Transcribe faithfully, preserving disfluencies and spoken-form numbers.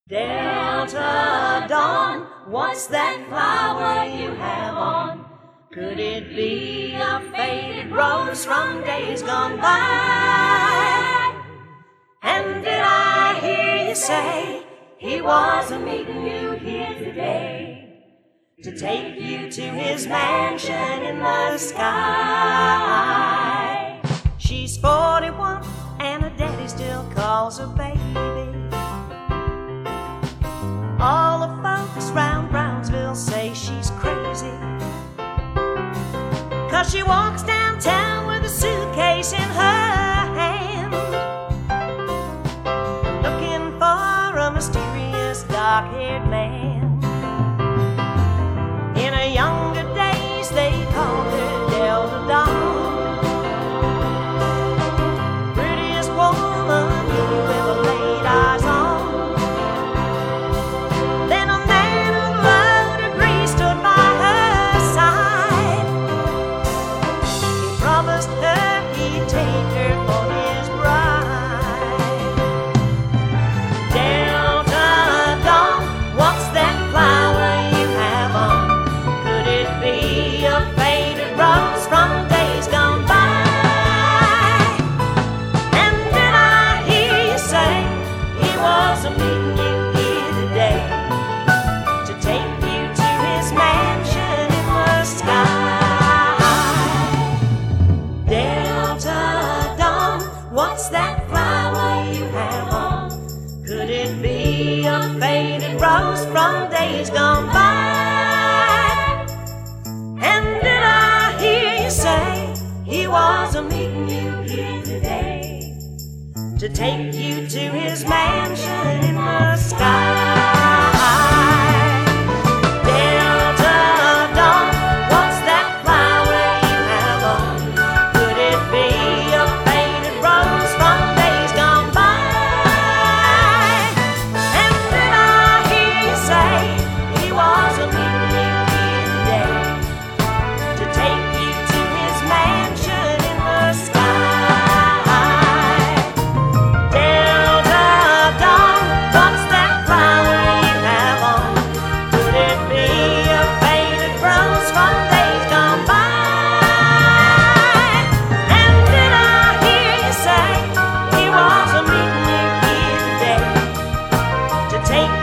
Delta Dawn, what's that flower you have on? Could it be a faded rose from days gone by? And did I hear you say he was a meeting you here today to take you to his mansion in the sky? She's forty-one and her daddy still calls her baby. All the folks round Brownsville say she's crazy, 'cause she walks downtown with a suitcase in her hand, looking for a mysterious dark-haired man. In her younger days they called her Delta Dawn, prettiest woman you ever laid eyes on. What's that flower you have on? Could it be a faded rose from days gone by? And did I hear you say he was a meeting you here today to take you to his mansion in the sky? Take